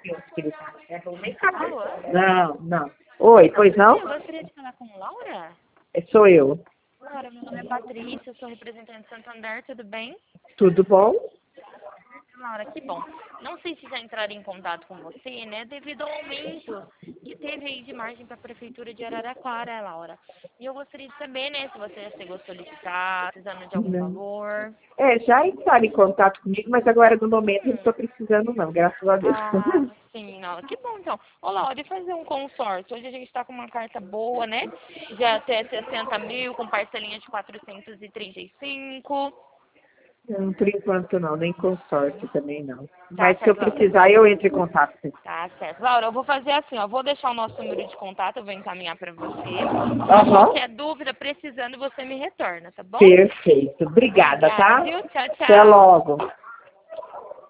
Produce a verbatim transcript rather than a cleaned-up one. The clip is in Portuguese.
Alô? Não, não. Oi, pois não? Eu gostaria de falar com Laura. É, sou eu. Laura, meu nome é Patrícia, eu sou representante de Santander, tudo bem? Tudo bom? Laura, que bom. Não sei se já entraram em contato com você, né, devido ao aumento que teve aí de margem para a Prefeitura de Araraquara, Laura. E eu gostaria de saber, né, se você já chegou a solicitar, precisando de algum Não. favor. É, já entraram em contato comigo, mas agora no momento eu não estou precisando não, graças a Deus. Ah, sim, Laura. Que bom, então. Ô, Laura, e fazer um consórcio? Hoje a gente está com uma carta boa, né? De até sessenta mil, com parcelinha de quatrocentos e trinta e cinco. Não, por enquanto não, nem consórcio também não. Tá Mas se eu certo, Laura. precisar, eu entro em contato. Tá certo. Laura, eu vou fazer assim, ó. Vou deixar o nosso número de contato, eu vou encaminhar pra você. Aham. Qualquer dúvida, precisando, você me retorna, tá bom? Perfeito. Obrigada, Obrigada, tá? viu? Tchau, tchau. Até logo.